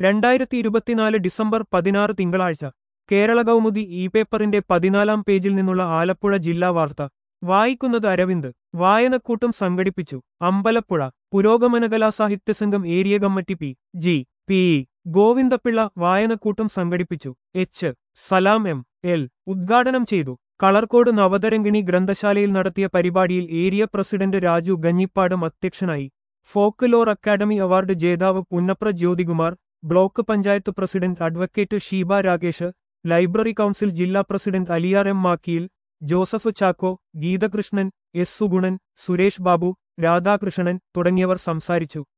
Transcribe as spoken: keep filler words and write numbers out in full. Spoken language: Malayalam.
രണ്ടായിരത്തി ഇരുപത്തിനാല് ഡിസംബർ പതിനാറ് തിങ്കളാഴ്ച കേരള കൗമുദി ഇ പേപ്പറിന്റെ പതിനാലാം പേജിൽ നിന്നുള്ള ആലപ്പുഴ ജില്ലാ വാർത്ത വായിക്കുന്നത് അരവിന്ദ്. വായനക്കൂട്ടം സംഘടിപ്പിച്ചു അമ്പലപ്പുഴ. പുരോഗമന കലാസാഹിത്യ സംഘം area committee P G P E Govindapillai വായനക്കൂട്ടം സംഘടിപ്പിച്ചു. എച്ച് സലാം എം എൽ ഉദ്ഘാടനം ചെയ്തു. കളർക്കോട് നവതരംഗിണി ഗ്രന്ഥശാലയിൽ നടത്തിയ പരിപാടിയിൽ ഏരിയ പ്രസിഡന്റ് രാജു ഗഞ്ഞിപ്പാടം അധ്യക്ഷനായി. ഫോക്ക് ലോർ അക്കാദമി അവാർഡ് ജേതാവ് Punnapra Jyothikumar, block panchayat president advocate Sheeba Rakesh, library council ജില്ലാ president Aliyar M Makkiyil, Joseph Chacko, Geethakrishnan, S Sugunan, Suresh Babu, Radhakrishnan തുടങ്ങിയവർ സംസാരിച്ചു.